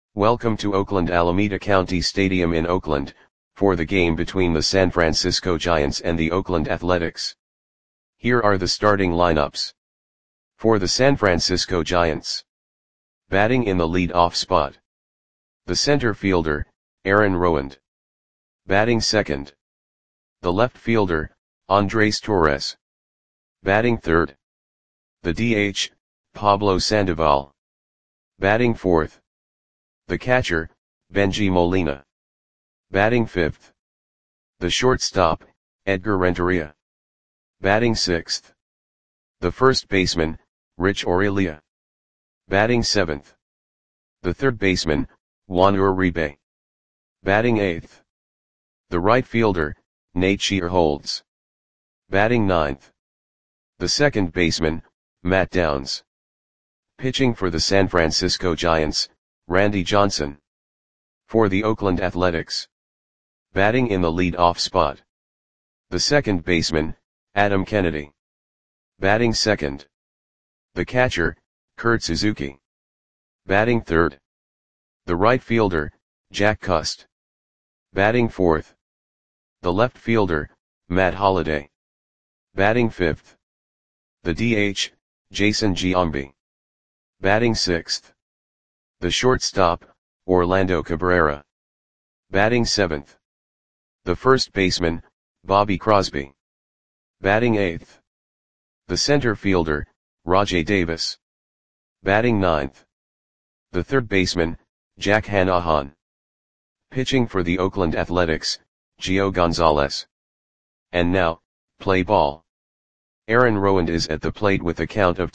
Welcome to Oakland Alameda County Stadium in Oakland, for the game between the San Francisco Giants and the Oakland Athletics. Here are the starting lineups. For the San Francisco Giants. Batting in the lead-off spot. The center fielder, Aaron Rowand. Batting second. The left fielder, Andres Torres. Batting third. The DH, Pablo Sandoval. Batting fourth. The catcher, Bengie Molina. Batting fifth. The shortstop, Edgar Renteria. Batting sixth. The first baseman, Rich Aurilia. Batting seventh. The third baseman, Juan Uribe. Batting eighth. The right fielder, Nate Shearholtz. Batting ninth. The second baseman, Matt Downs. Pitching for the San Francisco Giants, Randy Johnson. For the Oakland Athletics. Batting in the lead-off spot. The second baseman, Adam Kennedy. Batting second. The catcher, Kurt Suzuki. Batting third. The right fielder, Jack Cust. Batting fourth. The left fielder, Matt Holliday. Batting fifth. The DH, Jason Giambi. Batting sixth. The shortstop, Orlando Cabrera. Batting seventh. The first baseman, Bobby Crosby. Batting eighth. The center fielder, Rajai Davis. Batting ninth. The third baseman, Jack Hanahan. Pitching for the Oakland Athletics, Gio Gonzalez. And now, play ball. Aaron Rowand is at the plate with a count of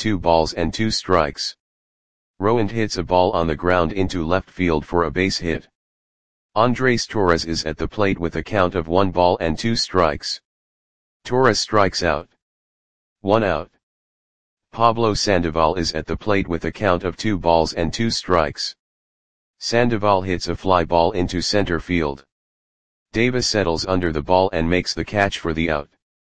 2-2. Rowand hits a ball on the ground into left field for a base hit. Andres Torres is at the plate with a count of 1-2. Torres strikes out. 1 out. Pablo Sandoval is at the plate with a count of 2-2. Sandoval hits a fly ball into center field. Davis settles under the ball and makes the catch for the out.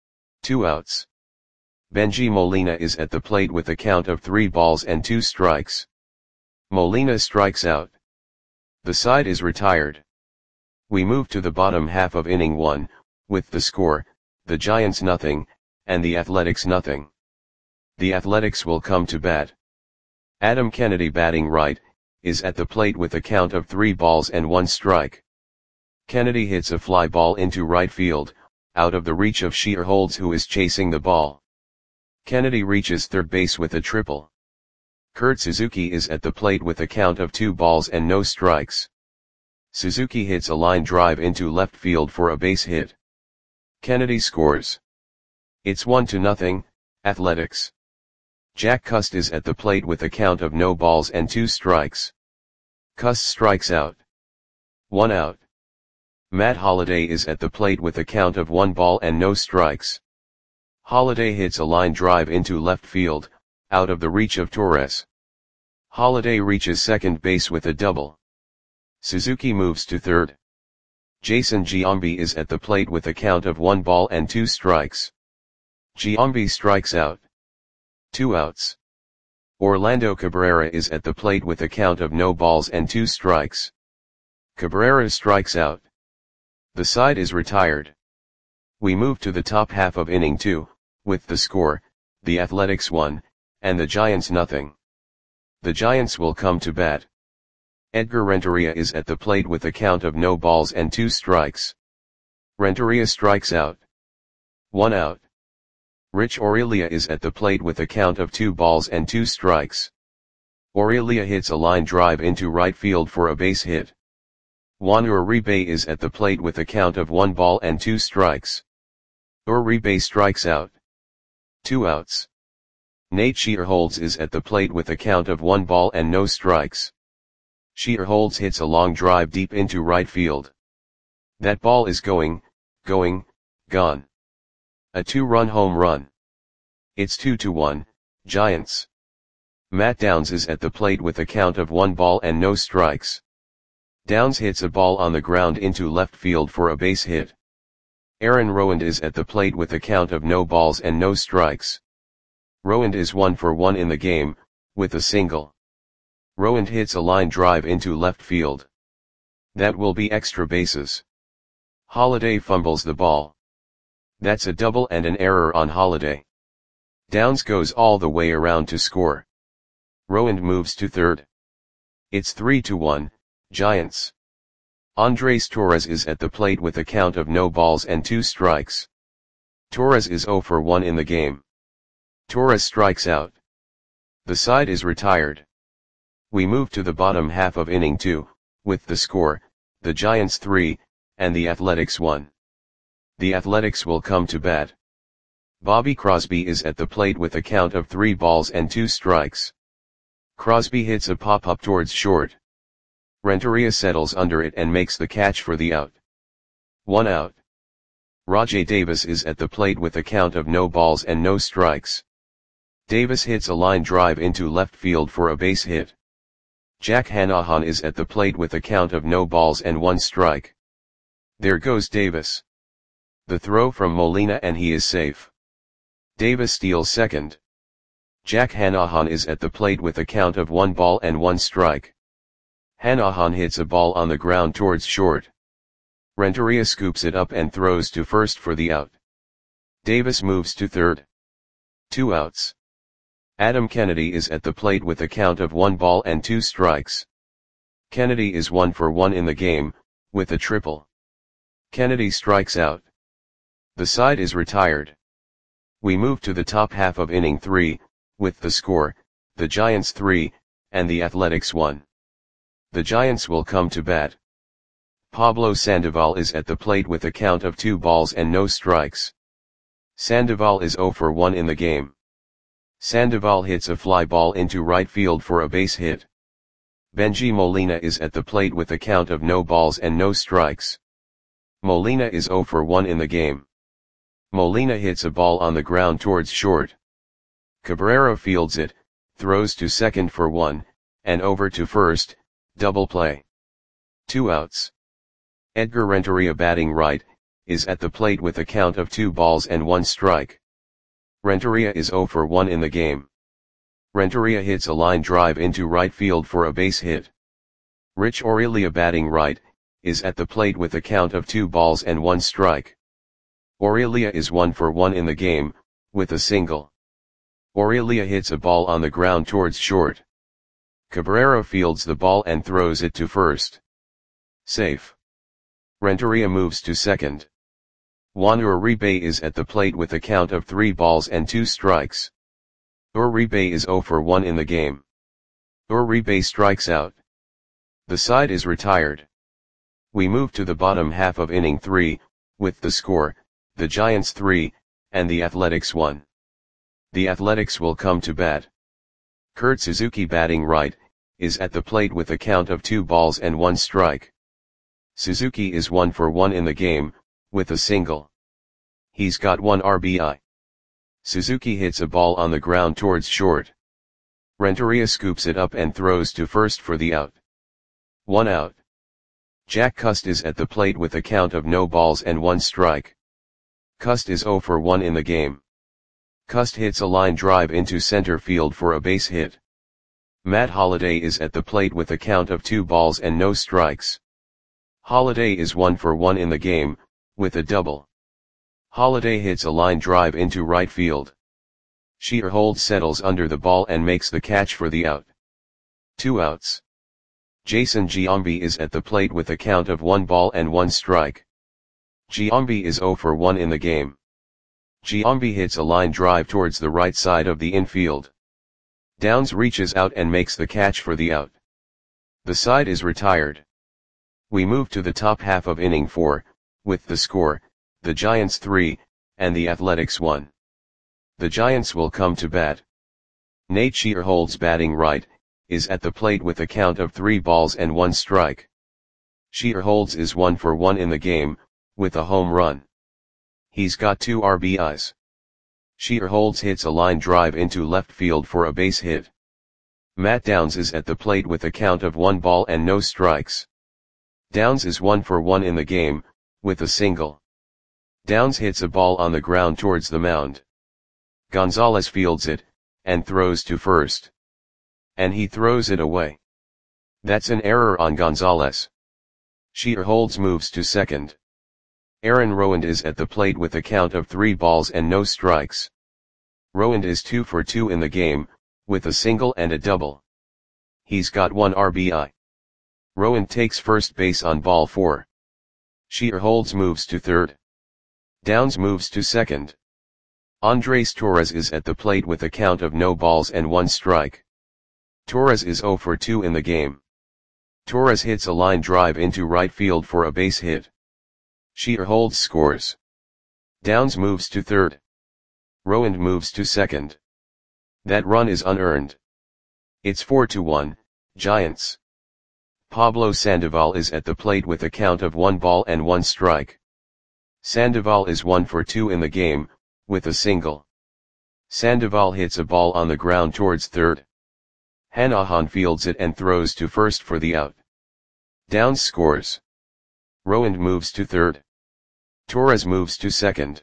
2 outs. Bengie Molina is at the plate with a count of 3-2. Molina strikes out. The side is retired. We move to the bottom half of inning 1, with the score, the Giants 0, and the Athletics 0. The Athletics will come to bat. Adam Kennedy, batting right, is at the plate with a count of 3-1. Kennedy hits a fly ball into right field, out of the reach of Shearholtz, who is chasing the ball. Kennedy reaches third base with a triple. Kurt Suzuki is at the plate with a count of 2-0. Suzuki hits a line drive into left field for a base hit. Kennedy scores. It's 1-0, Athletics. Jack Cust is at the plate with a count of 0-2. Cust strikes out. 1 out. Matt Holliday is at the plate with a count of 1-0. Holliday hits a line drive into left field, out of the reach of Torres. Holliday reaches second base with a double. Suzuki moves to third. Jason Giambi is at the plate with a count of 1-2. Giambi strikes out. 2 outs. Orlando Cabrera is at the plate with a count of 0-2. Cabrera strikes out. The side is retired. We move to the top half of inning 2, with the score, the Athletics 1, and the Giants 0. The Giants will come to bat. Edgar Renteria is at the plate with a count of 0-2. Renteria strikes out. 1 out. Rich Aurilia is at the plate with a count of 2-2. Aurilia hits a line drive into right field for a base hit. Juan Uribe is at the plate with a count of 1-2. Uribe strikes out. 2 outs. Nate Shearholtz is at the plate with a count of 1-0. Shearholtz hits a long drive deep into right field. That ball is gone. A 2-run home run. It's 2-1, Giants. Matt Downs is at the plate with a count of 1-0. Downs hits a ball on the ground into left field for a base hit. Aaron Rowand is at the plate with a count of 0-0. Rowand is 1 for 1 in the game, with a single. Rowand hits a line drive into left field. That will be extra bases. Holliday fumbles the ball. That's a double and an error on Holliday. Downs goes all the way around to score. Rowand moves to third. It's 3-1, Giants. Andres Torres is at the plate with a count of no balls and 2 strikes. Torres is 0 for 1 in the game. Torres strikes out. The side is retired. We move to the bottom half of inning 2, with the score, the Giants 3, and the Athletics 1. The Athletics will come to bat. Bobby Crosby is at the plate with a count of 3 balls and 2 strikes. Crosby hits a pop-up towards short. Renteria settles under it and makes the catch for the out. 1 out. Rajai Davis is at the plate with a count of no balls and no strikes. Davis hits a line drive into left field for a base hit. Jack Hanahan is at the plate with a count of no balls and 1 strike. There goes Davis. The throw from Molina and he is safe. Davis steals second. Jack Hanahan is at the plate with a count of 1 ball and 1 strike. Hanahan hits a ball on the ground towards short. Renteria scoops it up and throws to first for the out. Davis moves to third. 2 outs. Adam Kennedy is at the plate with a count of 1 ball and 2 strikes. Kennedy is 1 for 1 in the game, with a triple. Kennedy strikes out. The side is retired. We move to the top half of inning 3, with the score, the Giants 3, and the Athletics 1. The Giants will come to bat. Pablo Sandoval is at the plate with a count of 2 balls and no strikes. Sandoval is 0 for 1 in the game. Sandoval hits a fly ball into right field for a base hit. Benji Molina is at the plate with a count of no balls and no strikes. Molina is 0 for 1 in the game. Molina hits a ball on the ground towards short. Cabrera fields it, throws to second for 1, and over to first, double play. 2 outs. Edgar Renteria batting right, is at the plate with a count of 2 balls and 1 strike. Renteria is 0 for 1 in the game. Renteria hits a line drive into right field for a base hit. Rich Aurelia batting right, is at the plate with a count of 2 balls and 1 strike. Aurelia is 1 for 1 in the game, with a single. Aurelia hits a ball on the ground towards short. Cabrera fields the ball and throws it to first. Safe. Renteria moves to second. Juan Uribe is at the plate with a count of 3 balls and 2 strikes. Uribe is 0 for 1 in the game. Uribe strikes out. The side is retired. We move to the bottom half of inning 3, with the score, the Giants 3, and the Athletics 1. The Athletics will come to bat. Kurt Suzuki batting right, is at the plate with a count of 2 balls and 1 strike. Suzuki is 1 for 1 in the game, with a single. He's got 1 RBI. Suzuki hits a ball on the ground towards short. Renteria scoops it up and throws to first for the out. 1 out. Jack Cust is at the plate with a count of no balls and 1 strike. Cust is 0 for 1 in the game. Cust hits a line drive into center field for a base hit. Matt Holliday is at the plate with a count of 2 balls and no strikes. Holliday is 1 for 1 in the game, with a double. Holliday hits a line drive into right field. Shearholtz settles under the ball and makes the catch for the out. 2 outs. Jason Giambi is at the plate with a count of 1 ball and 1 strike. Giambi is 0 for 1 in the game. Giambi hits a line drive towards the right side of the infield. Downs reaches out and makes the catch for the out. The side is retired. We move to the top half of inning 4, with the score, the Giants 3, and the Athletics 1. The Giants will come to bat. Nate Shearholtz batting right, is at the plate with a count of 3 balls and 1 strike. Shearholtz is 1 for 1 in the game, with a home run. He's got 2 RBIs. Shearholtz hits a line drive into left field for a base hit. Matt Downs is at the plate with a count of 1 ball and no strikes. Downs is 1 for 1 in the game, with a single. Downs hits a ball on the ground towards the mound. Gonzalez fields it, and throws to first. And he throws it away. That's an error on Gonzalez. Shearholds moves to second. Aaron Rowand is at the plate with a count of 3 balls and no strikes. Rowand is 2 for 2 in the game, with a single and a double. He's got 1 RBI. Rowand takes first base on ball 4. Shearholds moves to third. Downs moves to second. Andres Torres is at the plate with a count of no balls and 1 strike. Torres is 0 for 2 in the game. Torres hits a line drive into right field for a base hit. Shearholds scores. Downs moves to third. Rowand moves to second. That run is unearned. It's 4-1, Giants. Pablo Sandoval is at the plate with a count of 1 ball and 1 strike. Sandoval is 1 for 2 in the game, with a single. Sandoval hits a ball on the ground towards third. Hanahan fields it and throws to first for the out. Downs scores. Rowand moves to third. Torres moves to second.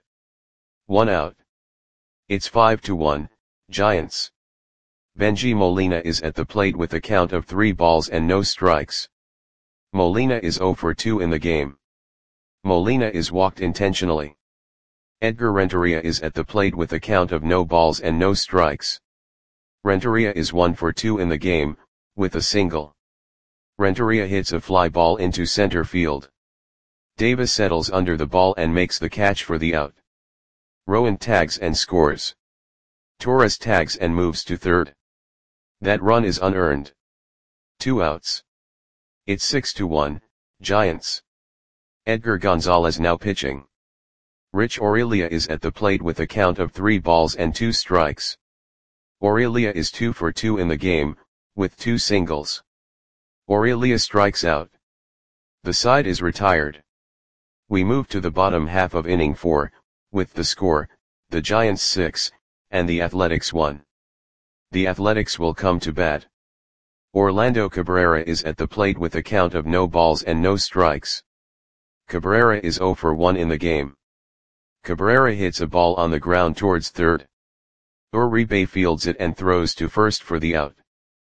1 out. It's 5-1, Giants. Benji Molina is at the plate with a count of 3 balls and no strikes. Molina is 0 for 2 in the game. Molina is walked intentionally. Edgar Renteria is at the plate with a count of no balls and no strikes. Renteria is 1 for 2 in the game, with a single. Renteria hits a fly ball into center field. Davis settles under the ball and makes the catch for the out. Rowand tags and scores. Torres tags and moves to third. That run is unearned. 2 outs. It's 6-1, Giants. Edgar Gonzalez now pitching. Rich Aurelia is at the plate with a count of 3 balls and 2 strikes. Aurelia is 2 for 2 in the game, with 2 singles. Aurelia strikes out. The side is retired. We move to the bottom half of inning 4, with the score, the Giants 6, and the Athletics 1. The Athletics will come to bat. Orlando Cabrera is at the plate with a count of no balls and no strikes. Cabrera is 0 for 1 in the game. Cabrera hits a ball on the ground towards third. Uribe fields it and throws to first for the out.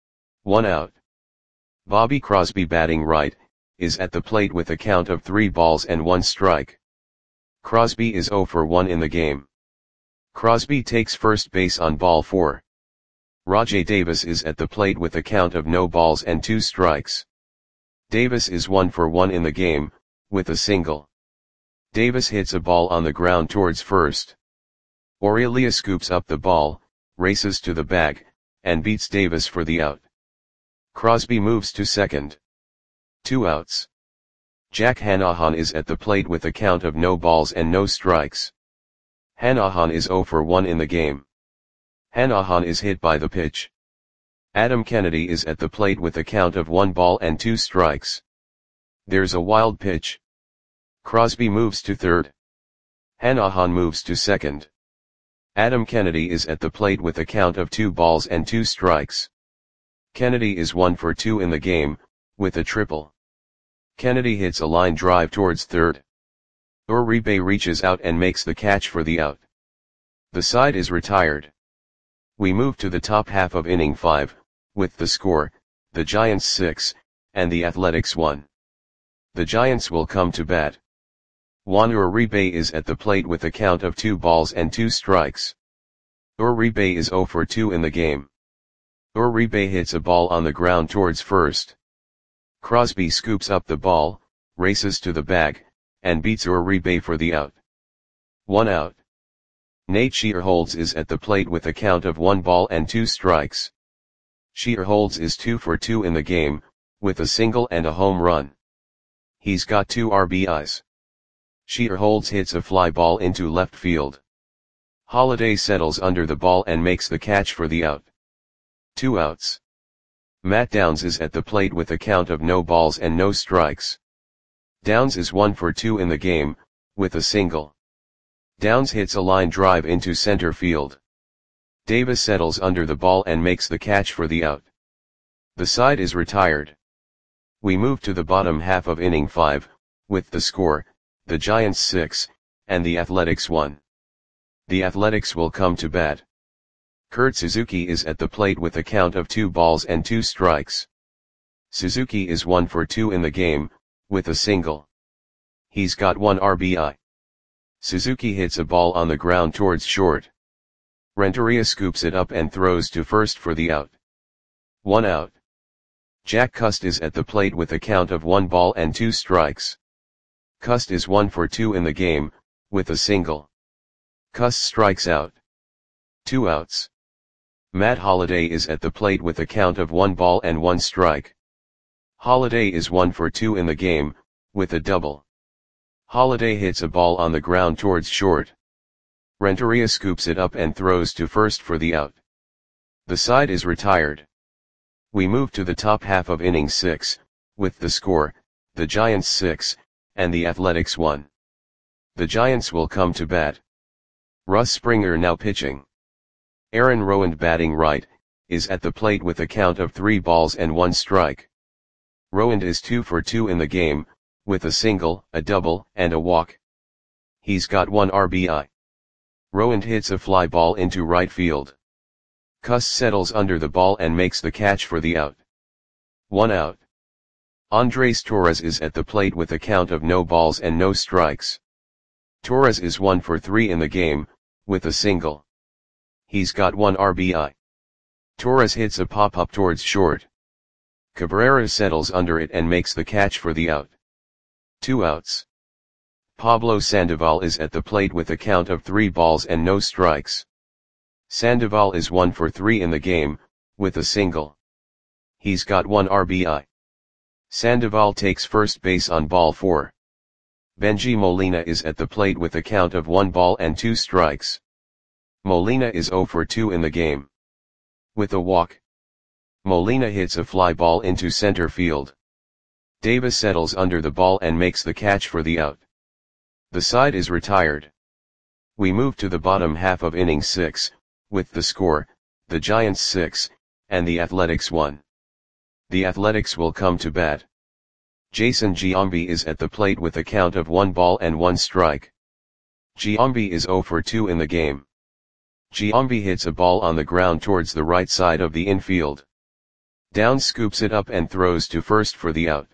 1 out. Bobby Crosby batting right, is at the plate with a count of 3 balls and 1 strike. Crosby is 0 for 1 in the game. Crosby takes first base on ball 4. Rajai Davis is at the plate with a count of no balls and 2 strikes. Davis is 1 for 1 in the game, with a single. Davis hits a ball on the ground towards first. Aurelia scoops up the ball, races to the bag, and beats Davis for the out. Crosby moves to second. 2 outs. Jack Hanahan is at the plate with a count of no balls and no strikes. Hanahan is 0 for 1 in the game. Hanahan is hit by the pitch. Adam Kennedy is at the plate with a count of 1 ball and 2 strikes. There's a wild pitch. Crosby moves to third. Hanahan moves to second. Adam Kennedy is at the plate with a count of 2 balls and 2 strikes. Kennedy is 1 for 2 in the game, with a triple. Kennedy hits a line drive towards third. Uribe reaches out and makes the catch for the out. The side is retired. We move to the top half of inning 5, with the score, the Giants 6, and the Athletics 1. The Giants will come to bat. Juan Uribe is at the plate with a count of 2 balls and 2 strikes. Uribe is 0 for 2 in the game. Uribe hits a ball on the ground towards first. Crosby scoops up the ball, races to the bag, and beats Uribe for the out. 1 out. Nate Shearholds is at the plate with a count of 1 ball and 2 strikes. Shearholds is 2 for 2 in the game, with a single and a home run. He's got 2 RBIs. Shearholds hits a fly ball into left field. Holiday settles under the ball and makes the catch for the out. 2 outs. Matt Downs is at the plate with a count of no balls and no strikes. Downs is 1 for 2 in the game, with a single. Downs hits a line drive into center field. Davis settles under the ball and makes the catch for the out. The side is retired. We move to the bottom half of inning 5, with the score, the Giants 6, and the Athletics 1. The Athletics will come to bat. Kurt Suzuki is at the plate with a count of 2 balls and 2 strikes. Suzuki is 1 for 2 in the game, with a single. He's got 1 RBI. Suzuki hits a ball on the ground towards short. Renteria scoops it up and throws to first for the out. 1 out. Jack Cust is at the plate with a count of 1 ball and 2 strikes. Cust is 1 for 2 in the game, with a single. Cust strikes out. 2 outs. Matt Holliday is at the plate with a count of 1 ball and 1 strike. Holliday is 1 for 2 in the game, with a double. Holliday hits a ball on the ground towards short. Renteria scoops it up and throws to first for the out. The side is retired. We move to the top half of inning 6, with the score, the Giants 6, and the Athletics 1. The Giants will come to bat. Russ Springer now pitching. Aaron Rowand batting right, is at the plate with a count of 3 balls and 1 strike. Rowand is 2 for 2 in the game, with a single, a double, and a walk. He's got 1 RBI. Rowand hits a fly ball into right field. Cust settles under the ball and makes the catch for the out. 1 out. Andres Torres is at the plate with a count of no balls and no strikes. Torres is 1 for 3 in the game, with a single. He's got 1 RBI. Torres hits a pop-up towards short. Cabrera settles under it and makes the catch for the out. 2 outs. Pablo Sandoval is at the plate with a count of 3 balls and no strikes. Sandoval is 1 for 3 in the game, with a single. He's got 1 RBI. Sandoval takes first base on ball 4. Benji Molina is at the plate with a count of 1 ball and 2 strikes. Molina is 0 for 2 in the game. With a walk. Molina hits a fly ball into center field. Davis settles under the ball and makes the catch for the out. The side is retired. We move to the bottom half of inning 6, with the score, the Giants 6, and the Athletics 1. The Athletics will come to bat. Jason Giambi is at the plate with a count of 1 ball and 1 strike. Giambi is 0 for 2 in the game. Giambi hits a ball on the ground towards the right side of the infield. Downs scoops it up and throws to first for the out.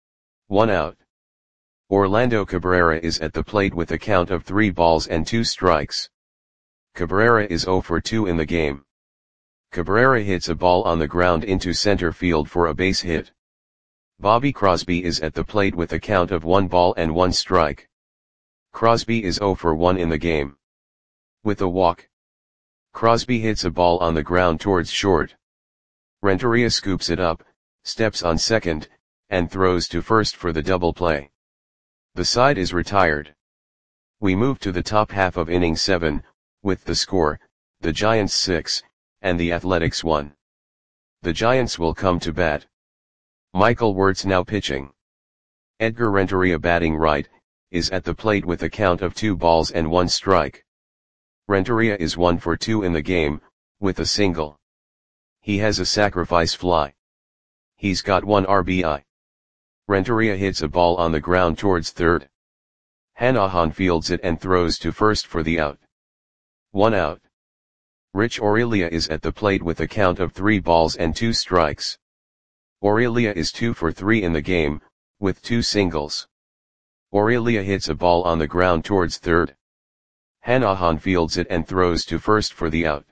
1 out. Orlando Cabrera is at the plate with a count of 3 balls and 2 strikes. Cabrera is 0 for 2 in the game. Cabrera hits a ball on the ground into center field for a base hit. Bobby Crosby is at the plate with a count of 1 ball and 1 strike. Crosby is 0 for 1 in the game. With a walk. Crosby hits a ball on the ground towards short. Renteria scoops it up, steps on second, and throws to first for the double play. The side is retired. We move to the top half of inning 7, with the score, the Giants 6, and the Athletics 1. The Giants will come to bat. Michael Wirtz now pitching. Edgar Renteria batting right, is at the plate with a count of 2 balls and 1 strike. Renteria is 1 for 2 in the game, with a single. He has a sacrifice fly. He's got 1 RBI. Renteria hits a ball on the ground towards third. Hanahan fields it and throws to first for the out. 1 out. Rich Aurelia is at the plate with a count of 3 balls and 2 strikes. Aurelia is 2 for 3 in the game, with 2 singles. Aurelia hits a ball on the ground towards third. Hanahan fields it and throws to first for the out.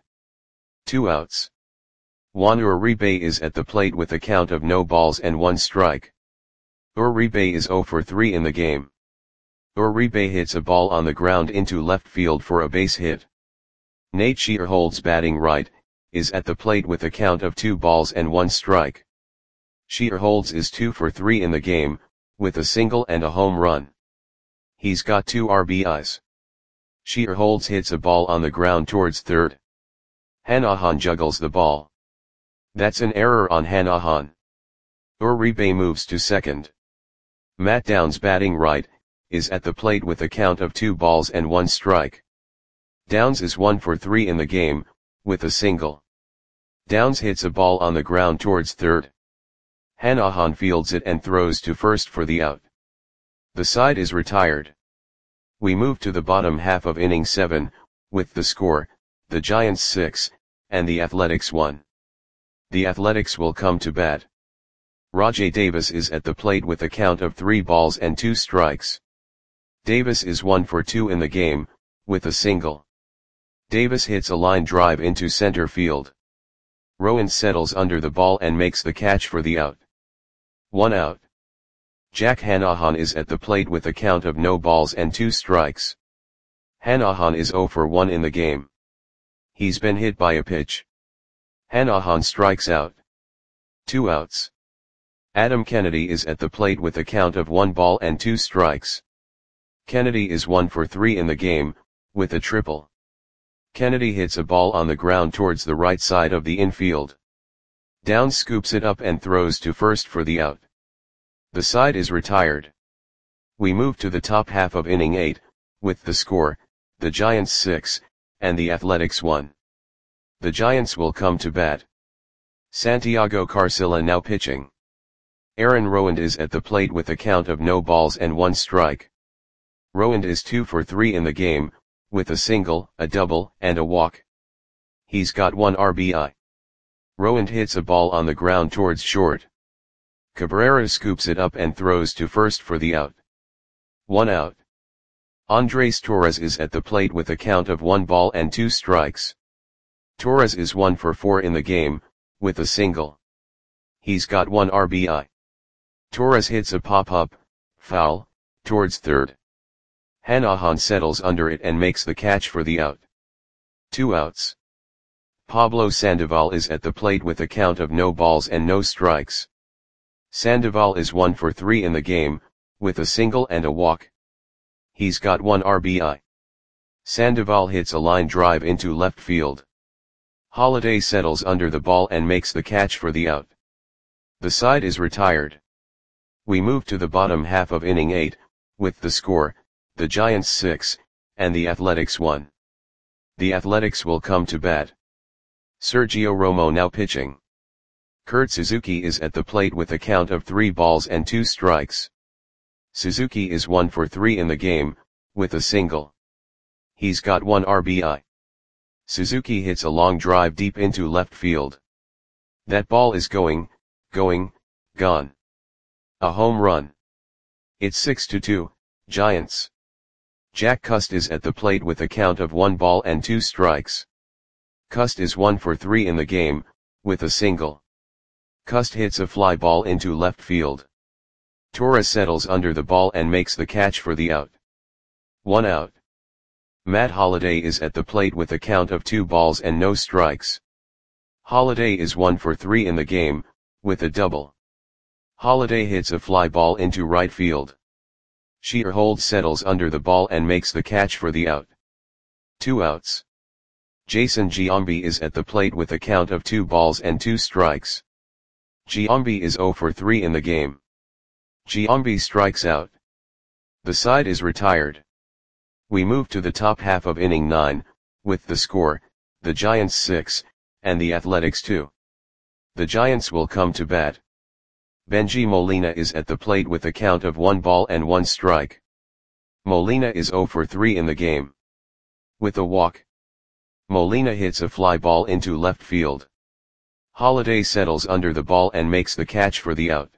2 outs. Juan Uribe is at the plate with a count of no balls and 1 strike. Uribe is 0 for 3 in the game. Uribe hits a ball on the ground into left field for a base hit. Nate Shearholtz batting right, is at the plate with a count of 2 balls and 1 strike. Shearholtz is 2 for 3 in the game, with a single and a home run. He's got 2 RBIs. Shearholtz hits a ball on the ground towards third. Hanahan juggles the ball. That's an error on Hanahan. Uribe moves to second. Matt Downs batting right, is at the plate with a count of 2 balls and 1 strike. Downs is 1 for 3 in the game, with a single. Downs hits a ball on the ground towards third. Hanahan fields it and throws to first for the out. The side is retired. We move to the bottom half of inning 7, with the score, the Giants 6, and the Athletics 1. The Athletics will come to bat. Rajay Davis is at the plate with a count of 3 balls and 2 strikes. Davis is 1 for 2 in the game, with a single. Davis hits a line drive into center field. Rowan settles under the ball and makes the catch for the out. 1 out. Jack Hanahan is at the plate with a count of no balls and 2 strikes. Hanahan is 0 for 1 in the game. He's been hit by a pitch. Hanahan strikes out. 2 outs. Adam Kennedy is at the plate with a count of 1 ball and 2 strikes. Kennedy is 1 for 3 in the game, with a triple. Kennedy hits a ball on the ground towards the right side of the infield. Downs scoops it up and throws to first for the out. The side is retired. We move to the top half of inning 8, with the score, the Giants 6, and the Athletics 1. The Giants will come to bat. Santiago Carcilla now pitching. Aaron Rowand is at the plate with a count of no balls and 1 strike. Rowand is 2 for 3 in the game, with a single, a double, and a walk. He's got 1 RBI. Rowand hits a ball on the ground towards short. Cabrera scoops it up and throws to first for the out. 1 out. Andres Torres is at the plate with a count of 1 ball and 2 strikes. Torres is 1 for 4 in the game, with a single. He's got 1 RBI. Torres hits a pop-up, foul, towards third. Hanahan settles under it and makes the catch for the out. 2 outs. Pablo Sandoval is at the plate with a count of no balls and no strikes. Sandoval is 1 for 3 in the game, with a single and a walk. He's got 1 RBI. Sandoval hits a line drive into left field. Holiday settles under the ball and makes the catch for the out. The side is retired. We move to the bottom half of inning 8, with the score, the Giants 6, and the Athletics 1. The Athletics will come to bat. Sergio Romo now pitching. Kurt Suzuki is at the plate with a count of 3 balls and 2 strikes. Suzuki is 1 for 3 in the game, with a single. He's got 1 RBI. Suzuki hits a long drive deep into left field. That ball is gone. A home run. It's 6-2, Giants. Jack Cust is at the plate with a count of 1 ball and 2 strikes. Cust is 1 for 3 in the game, with a single. Cust hits a fly ball into left field. Torres settles under the ball and makes the catch for the out. 1 out. Matt Holliday is at the plate with a count of 2 balls and no strikes. Holliday is 1 for 3 in the game, with a double. Holliday hits a fly ball into right field. Shearhold settles under the ball and makes the catch for the out. 2 outs. Jason Giambi is at the plate with a count of 2 balls and 2 strikes. Giambi is 0 for 3 in the game. Giambi strikes out. The side is retired. We move to the top half of inning 9, with the score, the Giants 6, and the Athletics 2. The Giants will come to bat. Benji Molina is at the plate with a count of 1 ball and 1 strike. Molina is 0 for 3 in the game. With a walk. Molina hits a fly ball into left field. Holliday settles under the ball and makes the catch for the out.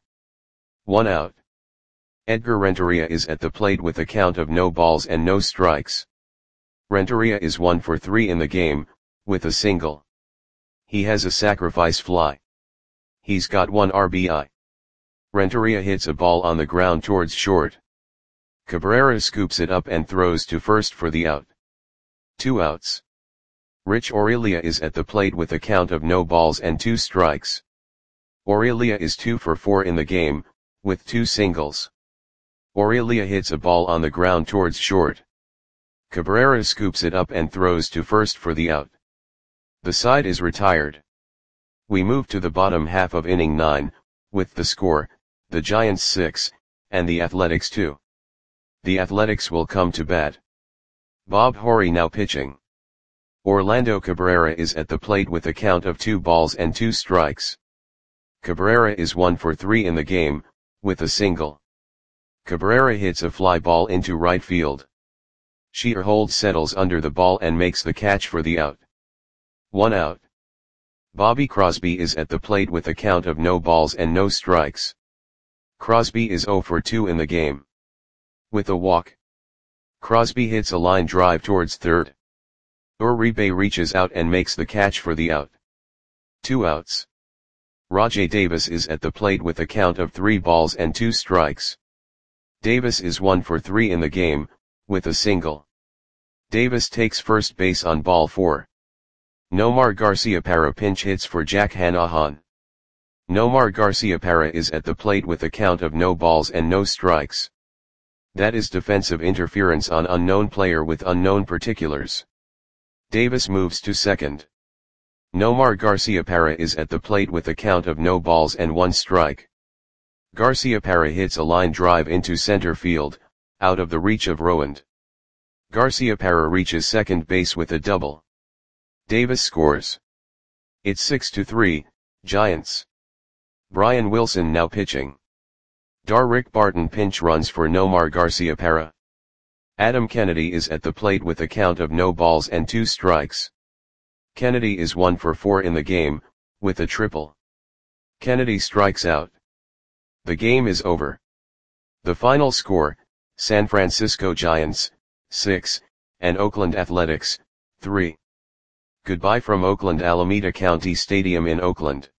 1 out. Edgar Renteria is at the plate with a count of no balls and no strikes. Renteria is 1 for 3 in the game, with a single. He has a sacrifice fly. He's got 1 RBI. Renteria hits a ball on the ground towards short. Cabrera scoops it up and throws to first for the out. 2 outs. Rich Aurelia is at the plate with a count of no balls and 2 strikes. Aurelia is 2 for 4 in the game, with 2 singles. Aurelia hits a ball on the ground towards short. Cabrera scoops it up and throws to first for the out. The side is retired. We move to the bottom half of inning 9, with the score, the Giants 6, and the Athletics 2. The Athletics will come to bat. Bob Horry now pitching. Orlando Cabrera is at the plate with a count of 2 balls and 2 strikes. Cabrera is 1 for 3 in the game, with a single. Cabrera hits a fly ball into right field. Shearhold settles under the ball and makes the catch for the out. 1 out. Bobby Crosby is at the plate with a count of no balls and no strikes. Crosby is 0 for 2 in the game. With a walk, Crosby hits a line drive towards third. Uribe reaches out and makes the catch for the out. 2 outs. Rajai Davis is at the plate with a count of 3 balls and 2 strikes. Davis is 1 for 3 in the game, with a single. Davis takes first base on ball 4. Nomar Garciaparra pinch hits for Jack Hanahan. Nomar Garciaparra is at the plate with a count of no balls and no strikes. That is defensive interference on unknown player with unknown particulars. Davis moves to second. Nomar Garciaparra is at the plate with a count of no balls and 1 strike. Garciaparra hits a line drive into center field, out of the reach of Rowand. Garciaparra reaches second base with a double. Davis scores. It's 6-3, Giants. Brian Wilson now pitching. Rick Barton pinch runs for Nomar Garciaparra. Adam Kennedy is at the plate with a count of no balls and 2 strikes. Kennedy is 1 for 4 in the game, with a triple. Kennedy strikes out. The game is over. The final score, San Francisco Giants, 6, and Oakland Athletics, 3. Goodbye from Oakland Alameda County Stadium in Oakland.